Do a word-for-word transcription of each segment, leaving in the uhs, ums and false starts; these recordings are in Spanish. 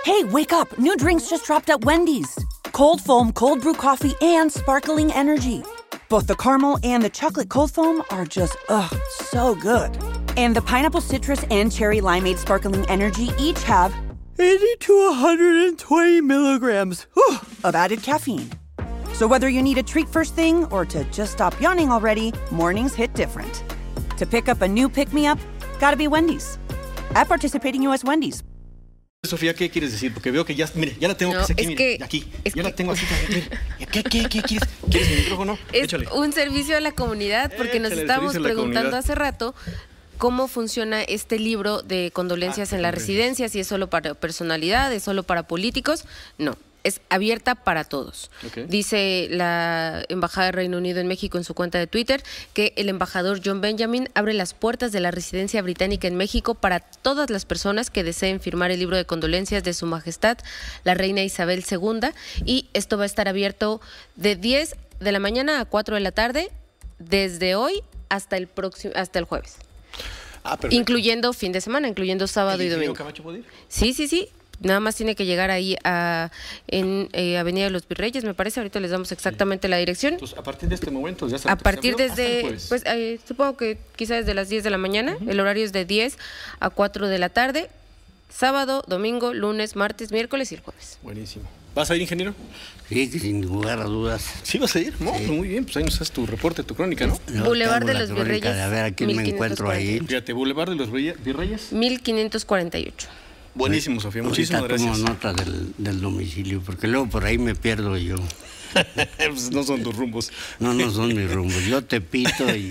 Hey, wake up. New drinks just dropped at Wendy's. Cold foam, cold brew coffee, and sparkling energy. Both the caramel and the chocolate cold foam are just, ugh, so good. And the pineapple citrus and cherry limeade sparkling energy each have eighty to one hundred twenty milligrams whew, of added caffeine. So whether you need a treat first thing or to just stop yawning already, mornings hit different. To pick up a new pick-me-up, gotta be Wendy's. At participating U S Wendy's. Sofía, ¿qué quieres decir? Porque veo que ya, mire, ya la tengo No, aquí, es mire, que, aquí, es ya que... la tengo así. Mire. ¿Qué, qué, qué quieres? ¿Quieres mi micrófono? Es Échale. un servicio a la comunidad, porque Échale, nos estábamos preguntando comunidad. hace rato cómo funciona este libro de condolencias ah, en las residencias, si es solo para personalidades, solo para políticos. No, es abierta para todos. Okay. Dice la Embajada de Reino Unido en México en su cuenta de Twitter que el embajador John Benjamin abre las puertas de la residencia británica en México para todas las personas que deseen firmar el libro de condolencias de Su Majestad, la Reina Isabel segunda, y esto va a estar abierto de diez de la mañana a cuatro de la tarde, desde hoy hasta el próximo, hasta el jueves. Ah, perfecto. Incluyendo fin de semana, incluyendo sábado y domingo. Camacho puede ir? Sí, sí, sí. Nada más tiene que llegar ahí a en eh, Avenida de los Virreyes, me parece. Ahorita les damos exactamente la dirección. Pues a partir de este momento ya se A partir se abrió hasta el desde, jueves. pues eh, supongo que quizás desde las diez de la mañana. Uh-huh. El horario es de diez a cuatro de la tarde. Sábado, domingo, lunes, martes, miércoles y el jueves. Buenísimo. ¿Vas a ir, ingeniero? Sí, sin lugar a dudas. ¿Sí vas a ir? No, sí. Pues muy bien, pues ahí nos haces tu reporte, tu crónica, ¿no? Yo Boulevard de la los crónica Virreyes. De a ver a quién me encuentro ahí. Fíjate, Boulevard de los Virreyes. mil quinientos cuarenta y ocho. Buenísimo, Sofía, muchísimas Ahorita gracias. tomo nota del, del domicilio, porque luego por ahí me pierdo yo. Pues no son tus rumbos. No, no son mis rumbos. Yo te pito y...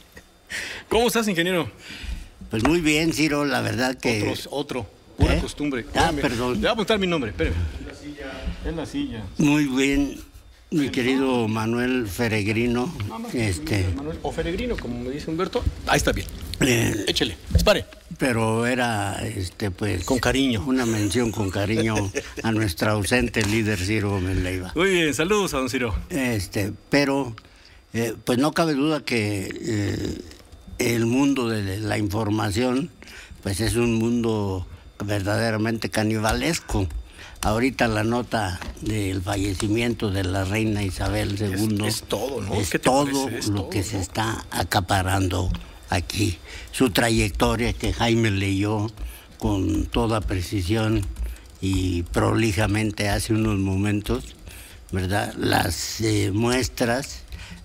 ¿Cómo estás, ingeniero? Pues muy bien, Ciro, la verdad que... Otros, otro, pura ¿Eh? costumbre. Ah, Espérame, perdón. Le voy a apuntar mi nombre, espérame. En la silla. En la silla. Muy bien, mi querido Manuel Feregrino. No, no, este, Manuel, o Feregrino, como me dice Humberto. Ahí está bien. eh, Échele, dispare. pero era, este, pues... Con cariño. Una mención con cariño a nuestra ausente líder Ciro Gómez Leiva. Muy bien, saludos a don Ciro. Este, pero, eh, pues no cabe duda que eh, el mundo de la información, pues es un mundo verdaderamente canibalesco. Ahorita la nota del fallecimiento de la reina Isabel segunda Es, es todo, ¿no? es ¿Qué te todo parece? Es lo todo, que ¿no? se está acaparando aquí. Su trayectoria que Jaime leyó con toda precisión y prolijamente hace unos momentos, ¿verdad? Las eh, muestras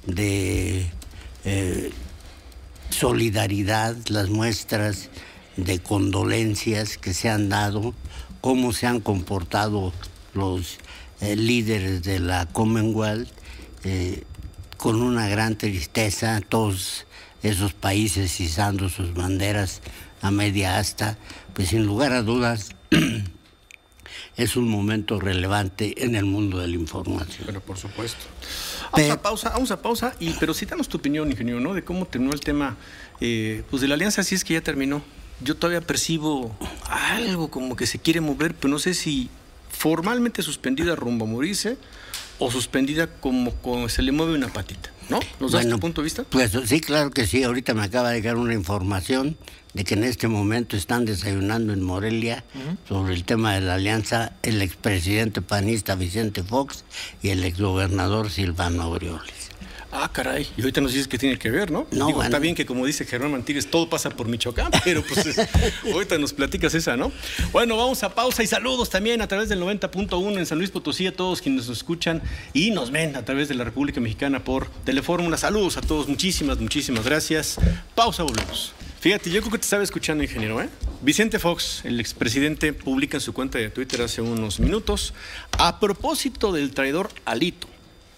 de eh, solidaridad, las muestras de condolencias que se han dado, cómo se han comportado los eh, líderes de la Commonwealth, eh, con una gran tristeza, todos esos países izando sus banderas a media asta, pues sin lugar a dudas es un momento relevante en el mundo de la información. Pero por supuesto. Vamos Pero, a pausa, vamos a pausa, y, pero sí danos tu opinión, ingeniero, ¿no? De cómo terminó el tema, eh, pues de la alianza, si es que ya terminó. Yo todavía percibo algo como que se quiere mover, pero no sé si formalmente suspendida rumbo a morirse o suspendida como, como se le mueve una patita, ¿no? ¿Nos das bueno, tu punto de vista? Pues sí, claro que sí. Ahorita me acaba de llegar una información de que en este momento están desayunando en Morelia uh-huh. sobre el tema de la alianza el expresidente panista Vicente Fox y el exgobernador Silvano Aureoles. Ah, caray, y ahorita nos dices que tiene que ver, ¿no? No, Digo, bueno. Está bien que, como dice Germán Mantigues, todo pasa por Michoacán, pero pues es, ahorita nos platicas esa, ¿no? Bueno, vamos a pausa y saludos también a través del noventa punto uno en San Luis Potosí a todos quienes nos escuchan y nos ven a través de la República Mexicana por Telefórmula. Saludos a todos, muchísimas, muchísimas gracias. Pausa, volvemos. Fíjate, yo creo que te estaba escuchando, ingeniero, ¿eh? Vicente Fox, el expresidente, publica en su cuenta de Twitter hace unos minutos, a propósito del traidor Alito,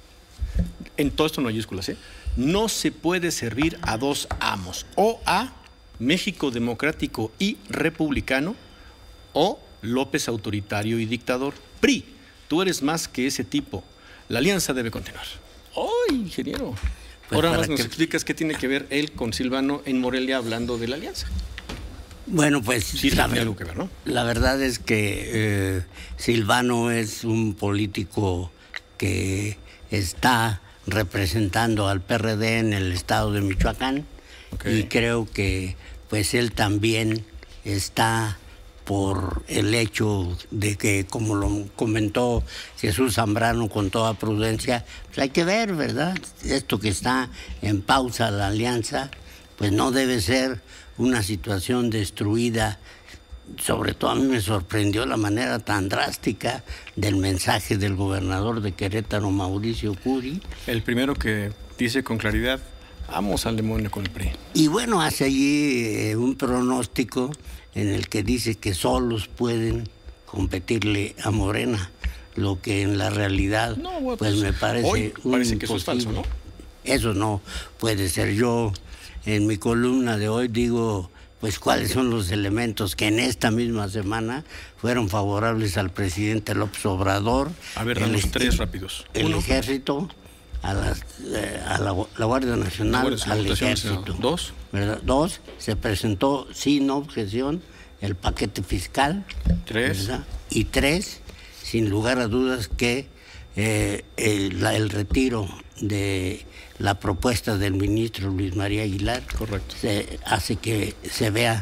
en todo esto en mayúsculas, ¿eh? No se puede servir a dos amos, o a México democrático y republicano, o López autoritario y dictador. P R I, tú eres más que ese tipo. La alianza debe continuar. ¡Ay, ingeniero! Pues Ahora más que... nos explicas qué tiene que ver él con Silvano en Morelia hablando de la alianza. Bueno, pues sí, la, tiene algo que ver, ¿no? La verdad es que eh, Silvano es un político que está representando al P R D en el estado de Michoacán, okay. Y creo que pues él también está por el hecho de que, como lo comentó Jesús Zambrano con toda prudencia, pues hay que ver, ¿verdad? Esto que está en pausa, la alianza, pues no debe ser una situación destruida. Sobre todo a mí me sorprendió la manera tan drástica del mensaje del gobernador de Querétaro, Mauricio Curi. El primero que dice con claridad: vamos al demonio con el P R I. Y bueno, hace allí eh, un pronóstico en el que dice que solos pueden competirle a Morena, lo que en la realidad no, bueno, pues, pues me parece hoy un parece que eso es imposible. falso, ¿no? Eso no puede ser. Yo en mi columna de hoy digo pues cuáles son los elementos que en esta misma semana fueron favorables al presidente López Obrador. A ver, damos el, tres rápidos. El Uno. Ejército, a, las, eh, a la, la Guardia Nacional, la al Ejército. Dos. ¿Verdad? Dos, se presentó sin objeción el paquete fiscal. Tres. ¿verdad? Y tres, sin lugar a dudas, que eh, el, la, el retiro de la propuesta del ministro Luis María Aguilar. Correcto. Se hace que se vea.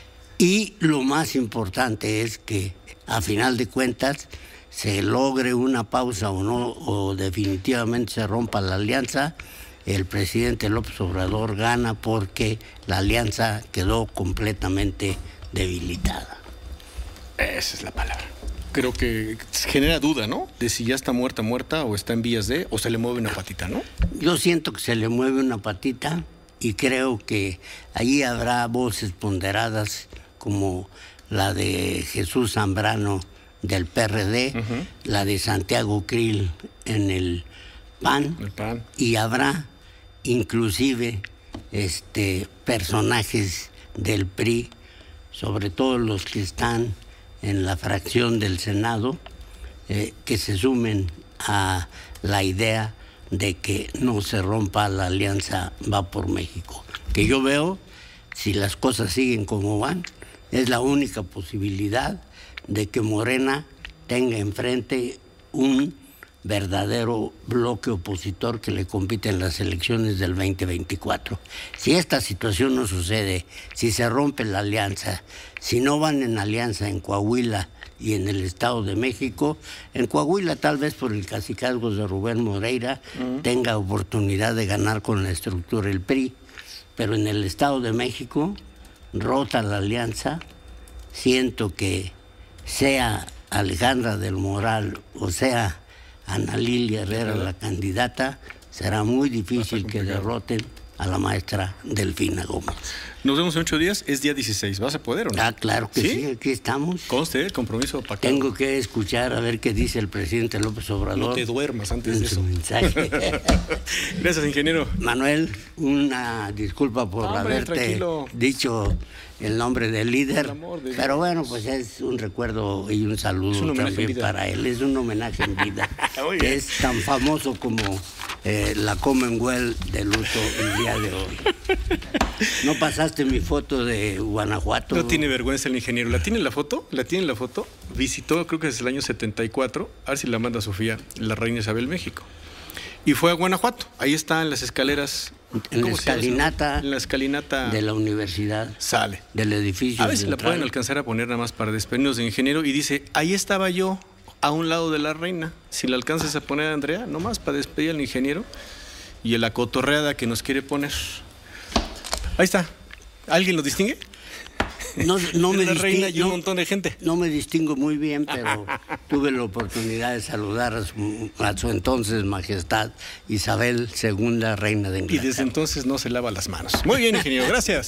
Y lo más importante es que, a final de cuentas, se logre una pausa o no, o definitivamente se rompa la alianza, el presidente López Obrador gana porque la alianza quedó completamente debilitada. Esa es la palabra. Creo que genera duda, ¿no? De si ya está muerta, muerta, o está en vías de, o se le mueve una patita, ¿no? Yo siento que se le mueve una patita y creo que allí habrá voces ponderadas como la de Jesús Zambrano del P R D, uh-huh. la de Santiago Krill en el P A N, el P A N. Y habrá inclusive este, personajes del P R I, sobre todo los que están en la fracción del Senado, eh, que se sumen a la idea de que no se rompa la alianza Va por México. Que yo veo, si las cosas siguen como van, es la única posibilidad de que Morena tenga enfrente un verdadero bloque opositor que le compite en las elecciones del veinte veinticuatro. Si esta situación no sucede, si se rompe la alianza, si no van en alianza en Coahuila y en el Estado de México, en Coahuila tal vez por el cacicazgo de Rubén Moreira uh-huh. tenga oportunidad de ganar con la estructura el P R I, pero en el Estado de México, rota la alianza, siento que sea Alejandra del Moral o sea Ana Lilia Herrera, la candidata, será muy difícil que derroten a la maestra Delfina Gómez. Nos vemos en ocho días, es día dieciséis. ¿Vas a poder o no? Ah, claro que sí, sí aquí estamos. Conste el compromiso pactado. Tengo que escuchar a ver qué dice el presidente López Obrador. No te duermas antes de eso. Mensaje. Gracias, ingeniero. Manuel, una disculpa por Hombre, haberte tranquilo. dicho el nombre del líder, de pero bueno, pues es un recuerdo y un saludo un también para él. Es un homenaje en vida, que es tan famoso como eh, la Commonwealth de luto el día de hoy. ¿No pasaste mi foto de Guanajuato? No tiene vergüenza el ingeniero. ¿La tiene la foto? ¿La tiene la foto? Visitó, creo que desde el año setenta y cuatro, a ver si la manda Sofía, la Reina Isabel, México. Y fue a Guanajuato. Ahí están las escaleras. En la escalinata. En la escalinata. De la universidad. Sale. Del edificio. A ver si la pueden alcanzar a poner nada más para despedirnos de ingeniero. Y dice, ahí estaba yo, a un lado de la reina. Si la alcanzas a poner, Andrea, nomás para despedir al ingeniero. Y a la cotorreada que nos quiere poner. Ahí está. ¿Alguien lo distingue? No, no me la distingo, reina y un no, montón de gente. No me distingo muy bien, pero tuve la oportunidad de saludar a su, a su entonces majestad Isabel segunda, reina de Inglaterra. Y desde entonces no se lava las manos. Muy bien, ingeniero, gracias.